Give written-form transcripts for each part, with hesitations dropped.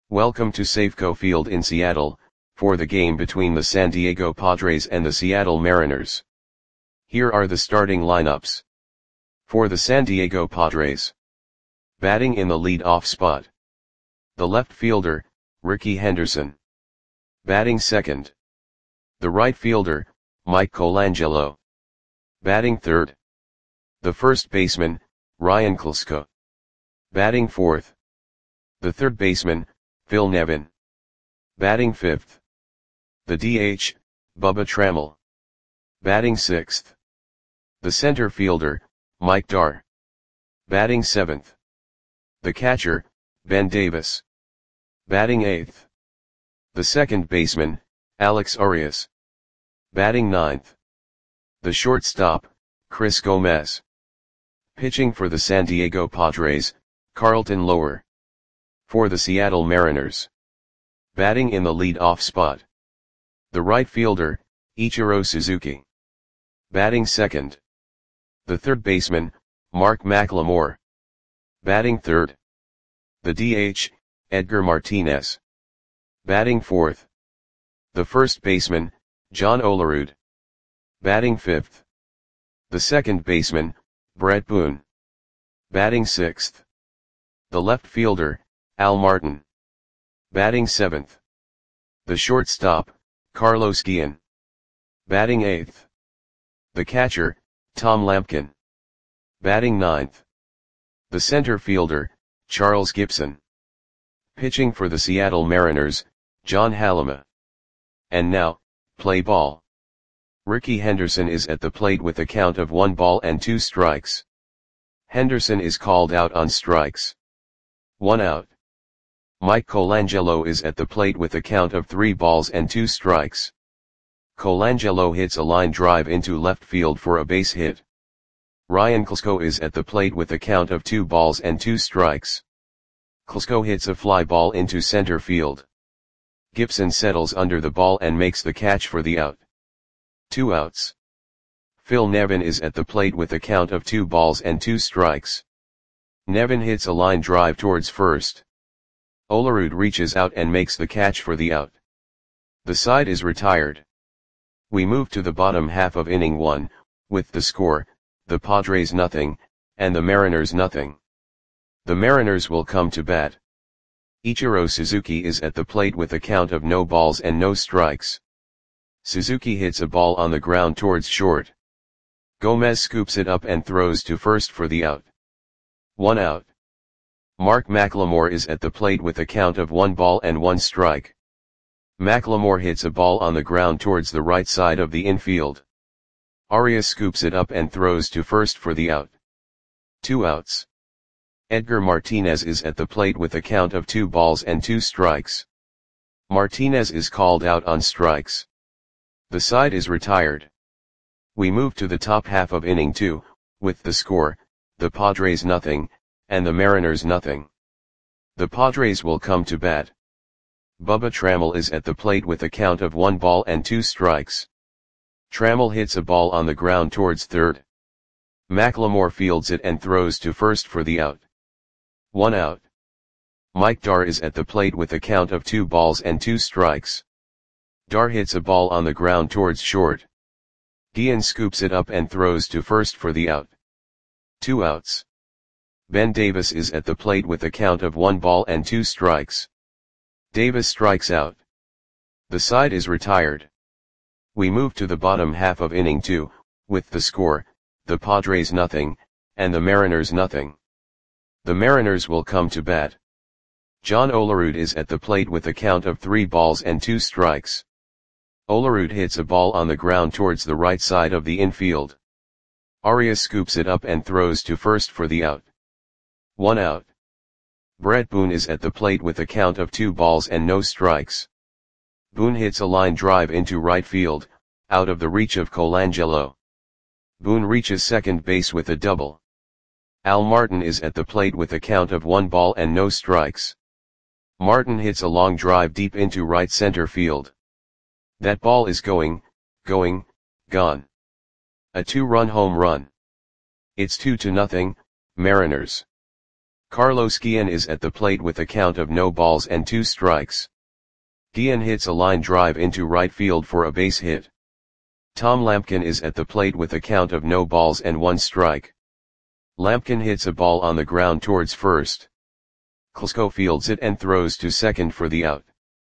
Welcome to Safeco Field in Seattle, for the game between the San Diego Padres and the Seattle Mariners. Here are the starting lineups. For the San Diego Padres. Batting in the lead-off spot. The left fielder, Rickey Henderson. Batting second. The right fielder, Mike Colangelo. Batting third. The first baseman, Ryan Klesko. Batting fourth. The third baseman, Phil Nevin. Batting fifth. The DH, Bubba Trammell. Batting sixth. The center fielder, Mike Dar. Batting seventh. The catcher, Ben Davis. Batting eighth. The second baseman, Alex Arias. Batting ninth. The shortstop, Chris Gomez. Pitching for the San Diego Padres, Carlton Lower. For the Seattle Mariners. Batting in the lead-off spot. The right fielder, Ichiro Suzuki. Batting second. The third baseman, Mark McLemore. Batting third. The DH, Edgar Martinez. Batting fourth. The first baseman, John Olerud. Batting fifth. The second baseman, Brett Boone. Batting sixth. The left fielder, Al Martin. Batting seventh. The shortstop, Carlos Guillen. Batting eighth. The catcher, Tom Lampkin. Batting ninth. The center fielder, Charles Gibson. Pitching for the Seattle Mariners, John Halama. And now, play ball. Rickey Henderson is at the plate with a count of 1 ball and 2 strikes. Henderson is called out on strikes. 1 out. Mike Colangelo is at the plate with a count of 3 balls and 2 strikes. Colangelo hits a line drive into left field for a base hit. Ryan Klesko is at the plate with a count of 2 balls and 2 strikes. Klesko hits a fly ball into center field. Gibson settles under the ball and makes the catch for the out. 2 outs. Phil Nevin is at the plate with a count of 2 balls and 2 strikes. Nevin hits a line drive towards first. Olerud reaches out and makes the catch for the out. The side is retired. We move to the bottom half of inning 1, with the score, the Padres nothing, and the Mariners nothing. The Mariners will come to bat. Ichiro Suzuki is at the plate with a count of no balls and no strikes. Suzuki hits a ball on the ground towards short. Gomez scoops it up and throws to first for the out. 1 out. Mark McLemore is at the plate with a count of 1 ball and 1 strike. McLemore hits a ball on the ground towards the right side of the infield. Arias scoops it up and throws to first for the out. 2 outs. Edgar Martinez is at the plate with a count of 2 balls and 2 strikes. Martinez is called out on strikes. The side is retired. We move to the top half of inning 2, with the score, the Padres nothing, and the Mariners nothing. The Padres will come to bat. Bubba Trammell is at the plate with a count of 1 ball and 2 strikes. Trammell hits a ball on the ground towards third. McLemore fields it and throws to first for the out. 1 out. Mike Dar is at the plate with a count of 2 balls and 2 strikes. Dar hits a ball on the ground towards short. Guillen scoops it up and throws to first for the out. 2 outs. Ben Davis is at the plate with a count of 1 ball and 2 strikes. Davis strikes out. The side is retired. We move to the bottom half of inning 2, with the score, the Padres nothing, and the Mariners nothing. The Mariners will come to bat. John Olerud is at the plate with a count of 3 balls and 2 strikes. Olerud hits a ball on the ground towards the right side of the infield. Arias scoops it up and throws to first for the out. 1 out. Brett Boone is at the plate with a count of 2 balls and no strikes. Boone hits a line drive into right field, out of the reach of Colangelo. Boone reaches second base with a double. Al Martin is at the plate with a count of 1 ball and no strikes. Martin hits a long drive deep into right center field. That ball is gone. A 2-run home run. It's 2-0, Mariners. Carlos Guillen is at the plate with a count of no balls and 2 strikes. Guillen hits a line drive into right field for a base hit. Tom Lampkin is at the plate with a count of no balls and 1 strike. Lampkin hits a ball on the ground towards first. Klesko fields it and throws to second for the out.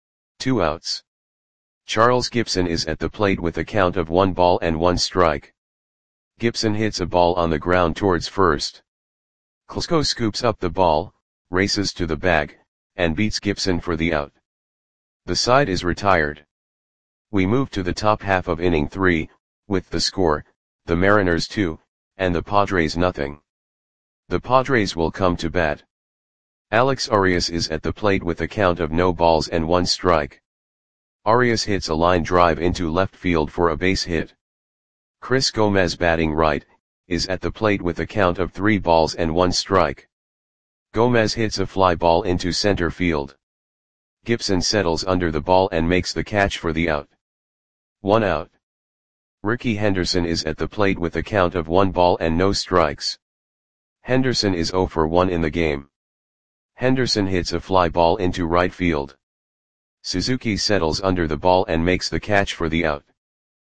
2 outs. Charles Gibson is at the plate with a count of 1 ball and 1 strike. Gibson hits a ball on the ground towards first. Klesko scoops up the ball, races to the bag, and beats Gibson for the out. The side is retired. We move to the top half of inning 3, with the score, the Mariners 2, and the Padres nothing. The Padres will come to bat. Alex Arias is at the plate with a count of no balls and 1 strike. Arias hits a line drive into left field for a base hit. Chris Gomez, batting right, is at the plate with a count of 3 balls and 1 strike. Gomez hits a fly ball into center field. Gibson settles under the ball and makes the catch for the out. 1 out. Ricky Henderson is at the plate with a count of 1 ball and no strikes. Henderson is 0 for 1 in the game. Henderson hits a fly ball into right field. Suzuki settles under the ball and makes the catch for the out.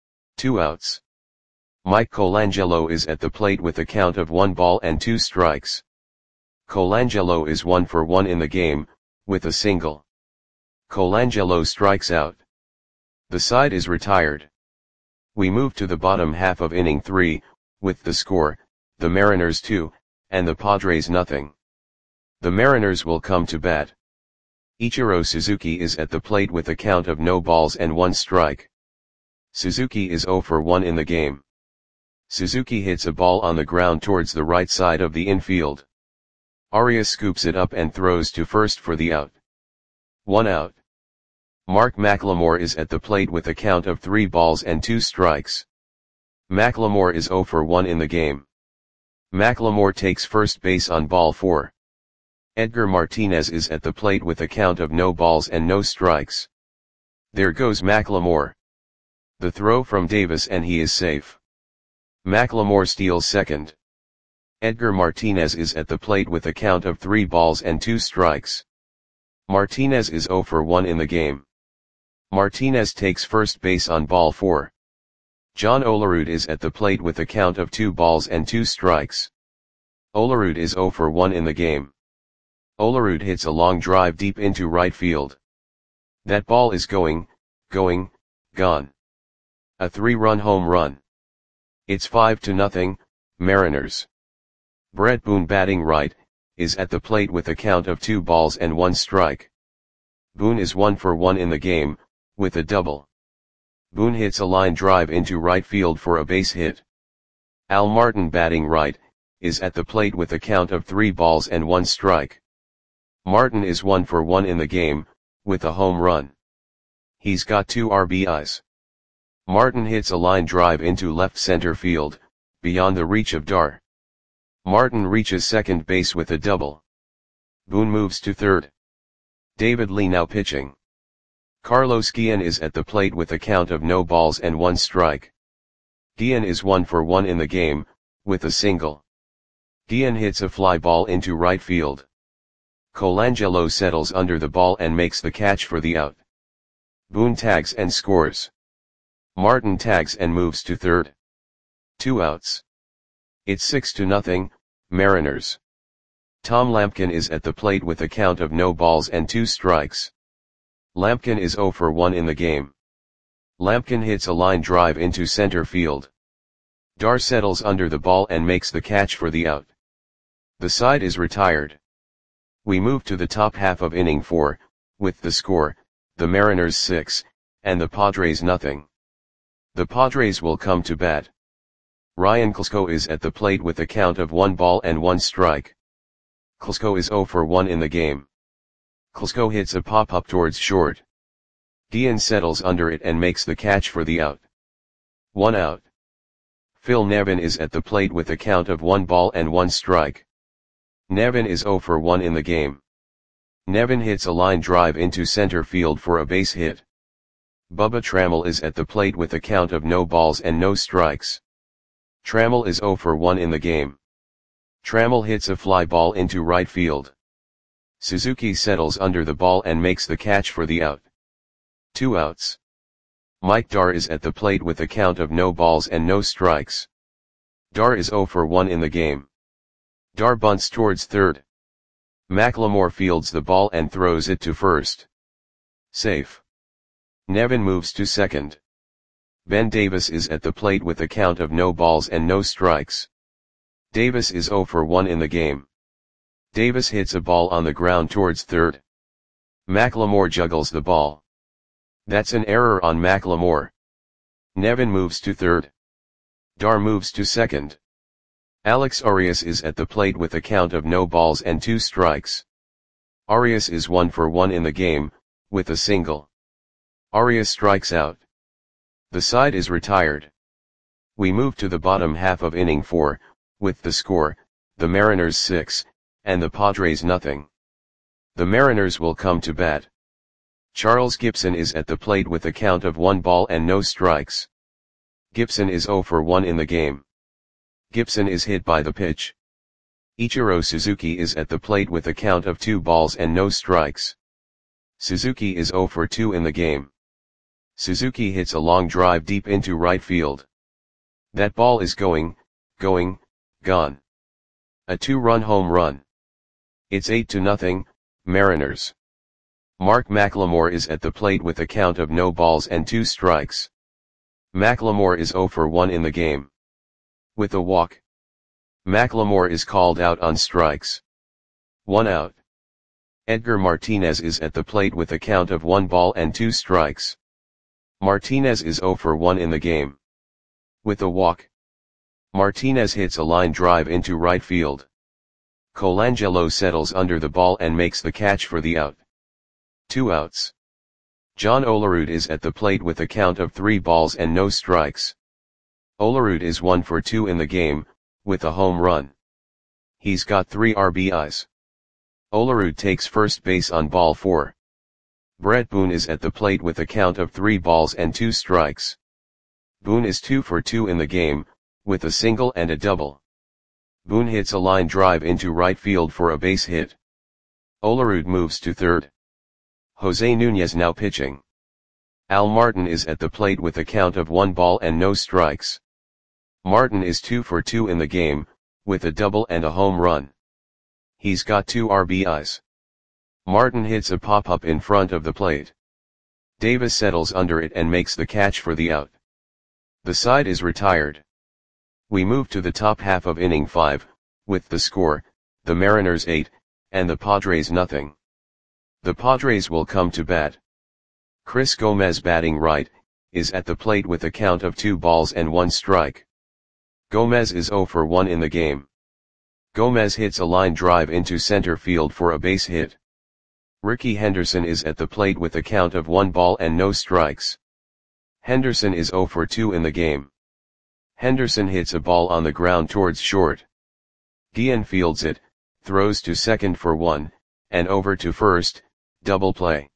2 outs. Mike Colangelo is at the plate with a count of 1 ball and 2 strikes. Colangelo is 1 for 1 in the game, with a single. Colangelo strikes out. The side is retired. We move to the bottom half of inning 3, with the score, the Mariners 2, and the Padres nothing. The Mariners will come to bat. Ichiro Suzuki is at the plate with a count of no balls and 1 strike. Suzuki is 0 for 1 in the game. Suzuki hits a ball on the ground towards the right side of the infield. Arias scoops it up and throws to first for the out. 1 out. Mark McLemore is at the plate with a count of 3 balls and 2 strikes. McLemore is 0 for 1 in the game. McLemore takes first base on ball 4. Edgar Martinez is at the plate with a count of no balls and no strikes. There goes McLemore. The throw from Davis and he is safe. McLemore steals second. Edgar Martinez is at the plate with a count of 3 balls and 2 strikes. Martinez is 0 for 1 in the game. Martinez takes first base on ball 4. John Olerud is at the plate with a count of 2 balls and 2 strikes. Olerud is 0 for 1 in the game. Olerud hits a long drive deep into right field. That ball is gone. A 3-run home run. It's 5-0, Mariners. Brett Boone, batting right, is at the plate with a count of 2 balls and 1 strike. Boone is 1 for 1 in the game, with a double. Boone hits a line drive into right field for a base hit. Al Martin, batting right, is at the plate with a count of 3 balls and 1 strike. Martin is 1 for 1 in the game, with a home run. He's got 2 RBIs. Martin hits a line drive into left center field, beyond the reach of Dar. Martin reaches second base with a double. Boone moves to third. David Lee now pitching. Carlos Guillen is at the plate with a count of no balls and 1 strike. Guillen is 1 for 1 in the game, with a single. Guillen hits a fly ball into right field. Colangelo settles under the ball and makes the catch for the out. Boone tags and scores. Martin tags and moves to third. 2 outs. It's 6-0, Mariners. Tom Lampkin is at the plate with a count of no balls and 2 strikes. Lampkin is 0 for 1 in the game. Lampkin hits a line drive into center field. Dar settles under the ball and makes the catch for the out. The side is retired. We move to the top half of inning 4, with the score, the Mariners 6, and the Padres nothing. The Padres will come to bat. Ryan Klesko is at the plate with a count of 1 ball and 1 strike. Klesko is 0 for 1 in the game. Klesko hits a pop-up towards short. Guillen settles under it and makes the catch for the out. 1 out. Phil Nevin is at the plate with a count of 1 ball and 1 strike. Nevin is 0 for 1 in the game. Nevin hits a line drive into center field for a base hit. Bubba Trammell is at the plate with a count of no balls and no strikes. Trammell is 0 for 1 in the game. Trammell hits a fly ball into right field. Suzuki settles under the ball and makes the catch for the out. 2 outs. Mike Dar is at the plate with a count of no balls and no strikes. Dar is 0 for 1 in the game. Dar bunts towards third. McLemore fields the ball and throws it to first. Safe. Nevin moves to second. Ben Davis is at the plate with a count of no balls and no strikes. Davis is 0 for 1 in the game. Davis hits a ball on the ground towards third. McLemore juggles the ball. That's an error on McLemore. Nevin moves to third. Dar moves to second. Alex Arias is at the plate with a count of no balls and 2 strikes. Arias is 1 for 1 in the game, with a single. Arias strikes out. The side is retired. We move to the bottom half of inning 4, with the score, the Mariners 6, and the Padres nothing. The Mariners will come to bat. Charles Gibson is at the plate with a count of 1 ball and no strikes. Gibson is 0 for 1 in the game. Gibson is hit by the pitch. Ichiro Suzuki is at the plate with a count of 2 balls and no strikes. Suzuki is 0 for 2 in the game. Suzuki hits a long drive deep into right field. That ball is gone. A 2-run home run. It's 8-0, Mariners. Mark McLemore is at the plate with a count of no balls and 2 strikes. McLemore is 0 for 1 in the game. With a walk. McLemore is called out on strikes. 1 out. Edgar Martinez is at the plate with a count of 1 ball and 2 strikes. Martinez is 0 for 1 in the game. With a walk. Martinez hits a line drive into right field. Colangelo settles under the ball and makes the catch for the out. 2 outs. John Olerud is at the plate with a count of 3 balls and no strikes. Olerud is 1 for 2 in the game, with a home run. He's got 3 RBIs. Olerud takes first base on ball 4. Brett Boone is at the plate with a count of 3 balls and 2 strikes. Boone is 2 for 2 in the game, with a single and a double. Boone hits a line drive into right field for a base hit. Olerud moves to third. Jose Nunez now pitching. Al Martin is at the plate with a count of 1 ball and no strikes. Martin is 2 for 2 in the game, with a double and a home run. He's got 2 RBIs. Martin hits a pop-up in front of the plate. Davis settles under it and makes the catch for the out. The side is retired. We move to the top half of inning 5, with the score, the Mariners 8, and the Padres nothing. The Padres will come to bat. Chris Gomez batting right, is at the plate with a count of 2 balls and 1 strike. Gomez is 0 for 1 in the game. Gomez hits a line drive into center field for a base hit. Ricky Henderson is at the plate with a count of 1 ball and no strikes. Henderson is 0 for 2 in the game. Henderson hits a ball on the ground towards short. Guillen fields it, throws to second for 1, and over to first, double play.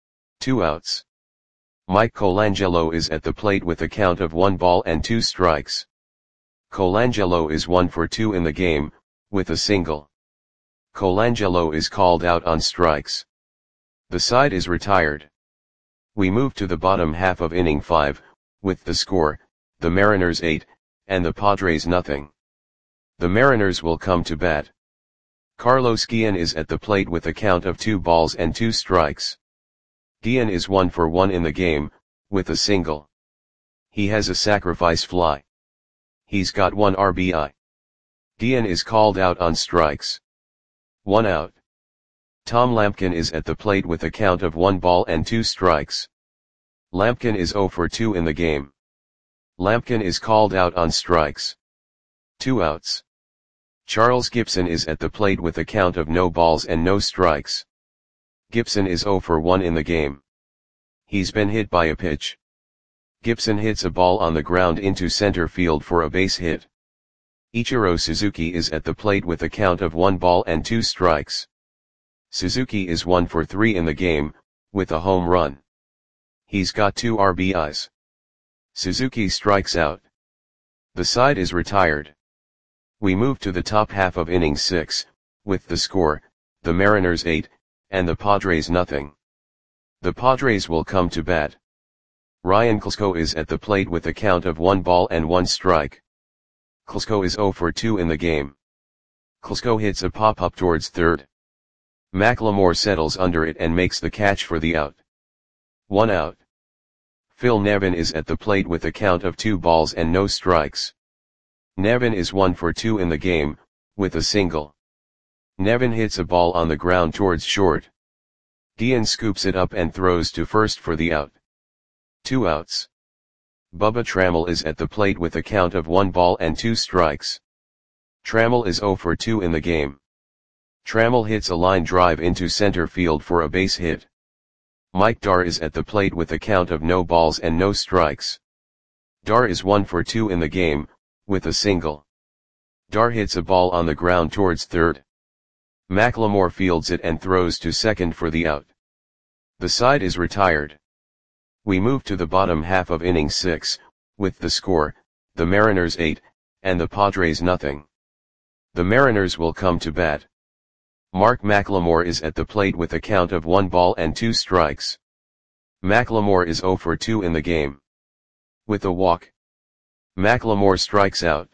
2 outs. Mike Colangelo is at the plate with a count of 1 ball and 2 strikes. Colangelo is 1 for 2 in the game, with a single. Colangelo is called out on strikes. The side is retired. We move to the bottom half of inning 5, with the score, the Mariners 8, and the Padres nothing. The Mariners will come to bat. Carlos Guillen is at the plate with a count of 2 balls and 2 strikes. Guillen is 1 for 1 in the game, with a single. He has a sacrifice fly. He's got 1 RBI. Guillen is called out on strikes. 1 out. Tom Lampkin is at the plate with a count of 1 ball and 2 strikes. Lampkin is 0 for 2 in the game. Lampkin is called out on strikes. 2 outs. Charles Gibson is at the plate with a count of no balls and no strikes. Gibson is 0 for 1 in the game. He's been hit by a pitch. Gibson hits a ball on the ground into center field for a base hit. Ichiro Suzuki is at the plate with a count of 1 ball and 2 strikes. Suzuki is 1 for 3 in the game, with a home run. He's got 2 RBIs. Suzuki strikes out. The side is retired. We move to the top half of inning 6, with the score, the Mariners 8, and the Padres nothing. The Padres will come to bat. Ryan Klesko is at the plate with a count of 1 ball and 1 strike. Klesko is 0 for 2 in the game. Klesko hits a pop-up towards third. McLemore settles under it and makes the catch for the out. 1 out. Phil Nevin is at the plate with a count of 2 balls and no strikes. Nevin is 1 for 2 in the game, with a single. Nevin hits a ball on the ground towards short. Dean scoops it up and throws to first for the out. 2 outs. Bubba Trammell is at the plate with a count of 1 ball and 2 strikes. Trammell is 0 for 2 in the game. Trammell hits a line drive into center field for a base hit. Mike Dar is at the plate with a count of no balls and no strikes. Dar is 1 for 2 in the game, with a single. Dar hits a ball on the ground towards third. McLemore fields it and throws to second for the out. The side is retired. We move to the bottom half of inning 6, with the score, the Mariners 8, and the Padres nothing. The Mariners will come to bat. Mark McLemore is at the plate with a count of 1 ball and 2 strikes. McLemore is 0 for 2 in the game. With a walk, McLemore strikes out.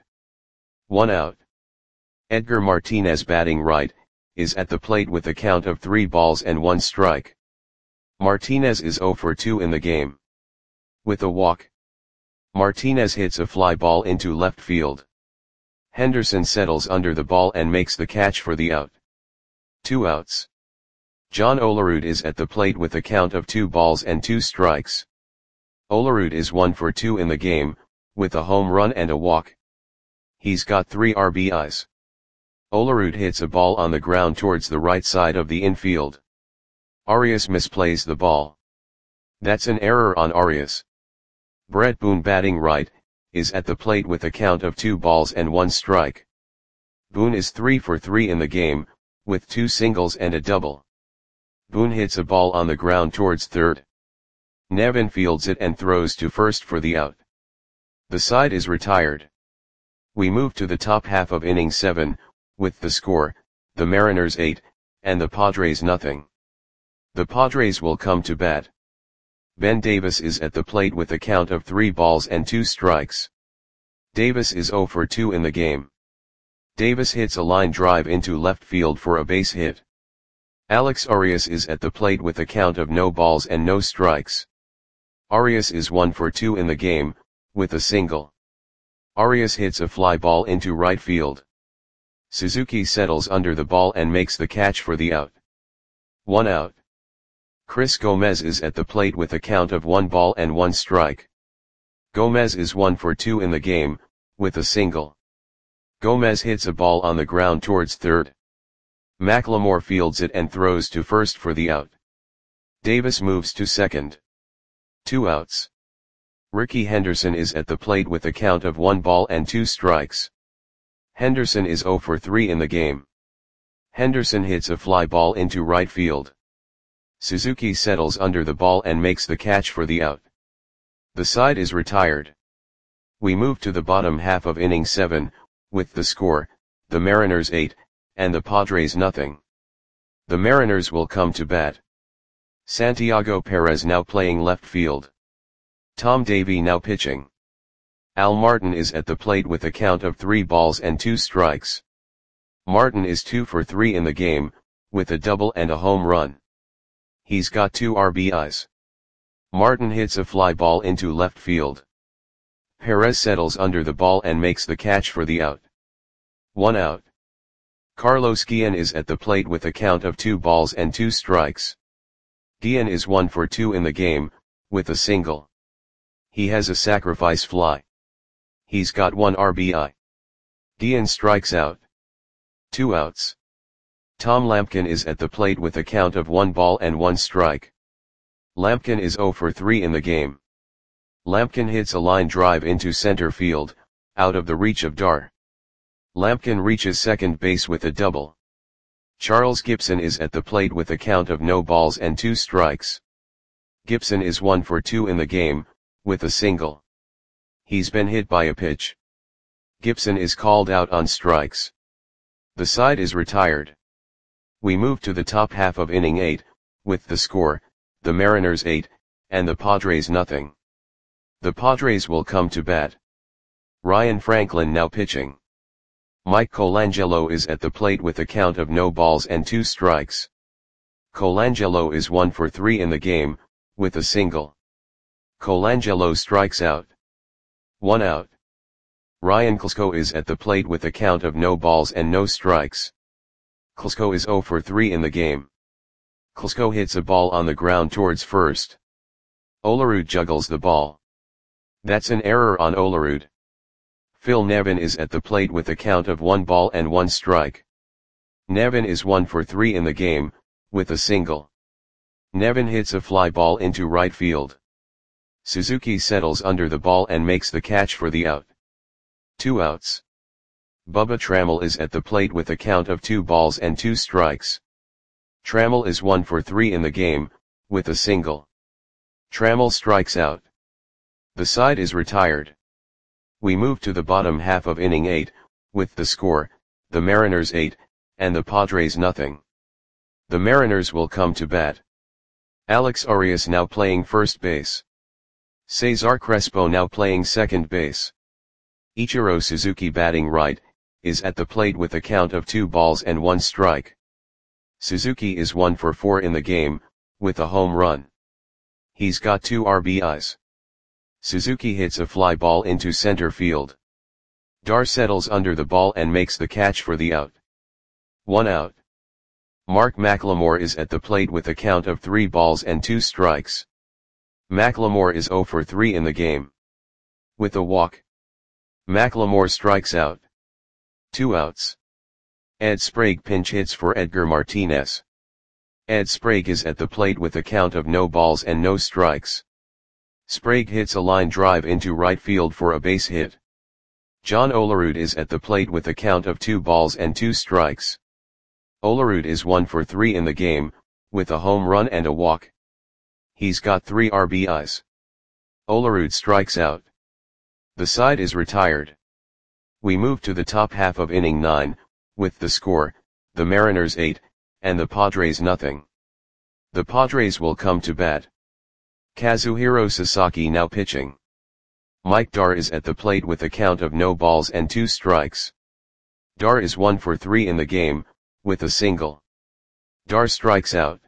1 out. Edgar Martinez, batting right, is at the plate with a count of 3 balls and 1 strike. Martinez is 0 for 2 in the game. With a walk, Martinez hits a fly ball into left field. Henderson settles under the ball and makes the catch for the out. 2 outs. John Olerud is at the plate with a count of 2 balls and 2 strikes. Olerud is 1 for 2 in the game, with a home run and a walk. He's got 3 RBIs. Olerud hits a ball on the ground towards the right side of the infield. Arias misplays the ball. That's an error on Arias. Brett Boone, batting right, is at the plate with a count of 2 balls and 1 strike. Boone is 3 for 3 in the game, with 2 singles and a double. Boone hits a ball on the ground towards third. Nevin fields it and throws to first for the out. The side is retired. We move to the top half of inning 7, with the score, the Mariners 8, and the Padres nothing. The Padres will come to bat. Ben Davis is at the plate with a count of 3 balls and 2 strikes. Davis is 0 for 2 in the game. Davis hits a line drive into left field for a base hit. Alex Arias is at the plate with a count of no balls and no strikes. Arias is 1 for 2 in the game, with a single. Arias hits a fly ball into right field. Suzuki settles under the ball and makes the catch for the out. 1 out. Chris Gomez is at the plate with a count of 1 ball and 1 strike. Gomez is 1 for 2 in the game, with a single. Gomez hits a ball on the ground towards third. McLemore fields it and throws to first for the out. Davis moves to second. 2 outs. Ricky Henderson is at the plate with a count of 1 ball and 2 strikes. Henderson is 0 for 3 in the game. Henderson hits a fly ball into right field. Suzuki settles under the ball and makes the catch for the out. The side is retired. We move to the bottom half of inning 7, with the score, the Mariners 8, and the Padres nothing. The Mariners will come to bat. Santiago Perez now playing left field. Tom Davey now pitching. Al Martin is at the plate with a count of 3 balls and 2 strikes. Martin is 2 for 3 in the game, with a double and a home run. He's got 2 RBIs. Martin hits a fly ball into left field. Perez settles under the ball and makes the catch for the out. 1 out. Carlos Guillen is at the plate with a count of 2 balls and 2 strikes. Guillen is 1 for 2 in the game, with a single. He has a sacrifice fly. He's got 1 RBI. Guillen strikes out. 2 outs. Tom Lampkin is at the plate with a count of 1 ball and 1 strike. Lampkin is 0 for 3 in the game. Lampkin hits a line drive into center field, out of the reach of Dar. Lampkin reaches second base with a double. Charles Gibson is at the plate with a count of no balls and 2 strikes. Gibson is 1 for 2 in the game, with a single. He's been hit by a pitch. Gibson is called out on strikes. The side is retired. We move to the top half of inning 8, with the score, the Mariners 8, and the Padres nothing. The Padres will come to bat. Ryan Franklin now pitching. Mike Colangelo is at the plate with a count of no balls and 2 strikes. Colangelo is 1 for 3 in the game, with a single. Colangelo strikes out. 1 out. Ryan Klesko is at the plate with a count of no balls and no strikes. Klesko is 0 for 3 in the game. Klesko hits a ball on the ground towards first. Olerud juggles the ball. That's an error on Olerud. Phil Nevin is at the plate with a count of 1 ball and 1 strike. Nevin is 1 for 3 in the game, with a single. Nevin hits a fly ball into right field. Suzuki settles under the ball and makes the catch for the out. 2 outs. Bubba Trammell is at the plate with a count of 2 balls and 2 strikes. Trammell is 1 for 3 in the game, with a single. Trammell strikes out. The side is retired. We move to the bottom half of inning 8, with the score, the Mariners 8, and the Padres nothing. The Mariners will come to bat. Alex Arias now playing first base. Cesar Crespo now playing second base. Ichiro Suzuki batting right, is at the plate with a count of 2 balls and 1 strike. Suzuki is 1 for 4 in the game, with a home run. He's got 2 RBIs. Suzuki hits a fly ball into center field. Dar settles under the ball and makes the catch for the out. 1 out. Mark McLemore is at the plate with a count of 3 balls and 2 strikes. McLemore is 0 for 3 in the game. With a walk. McLemore strikes out. 2 outs. Ed Sprague pinch hits for Edgar Martinez. Ed Sprague is at the plate with a count of no balls and no strikes. Sprague hits a line drive into right field for a base hit. John Olerud is at the plate with a count of 2 balls and 2 strikes. Olerud is 1 for 3 in the game, with a home run and a walk. He's got 3 RBIs. Olerud strikes out. The side is retired. We move to the top half of inning 9, with the score, the Mariners 8, and the Padres nothing. The Padres will come to bat. Kazuhiro Sasaki now pitching. Mike Dar is at the plate with a count of no balls and 2 strikes. Dar is 1 for 3 in the game, with a single. Dar strikes out.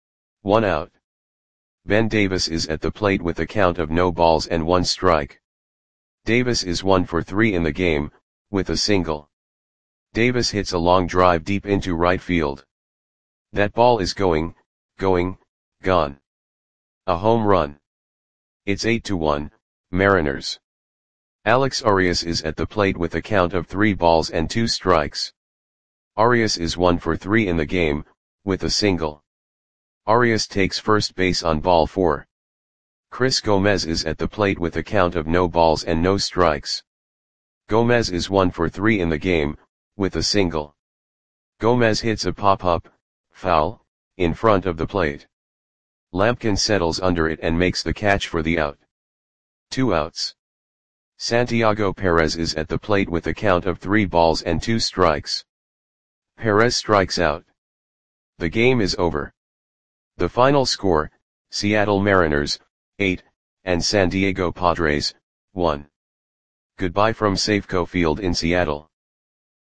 1 out. Ben Davis is at the plate with a count of no balls and 1 strike. Davis is 1 for 3 in the game, with a single. Davis hits a long drive deep into right field. That ball is gone. A home run. It's 8-1, Mariners. Alex Arias is at the plate with a count of 3 balls and 2 strikes. Arias is 1 for 3 in the game, with a single. Arias takes first base on ball 4. Chris Gomez is at the plate with a count of no balls and no strikes. Gomez is 1 for 3 in the game, with a single. Gomez hits a pop-up, foul, in front of the plate. Lampkin settles under it and makes the catch for the out. 2 outs. Santiago Perez is at the plate with a count of 3 balls and 2 strikes. Perez strikes out. The game is over. The final score, Seattle Mariners, 8, and San Diego Padres, 1. Goodbye from Safeco Field in Seattle.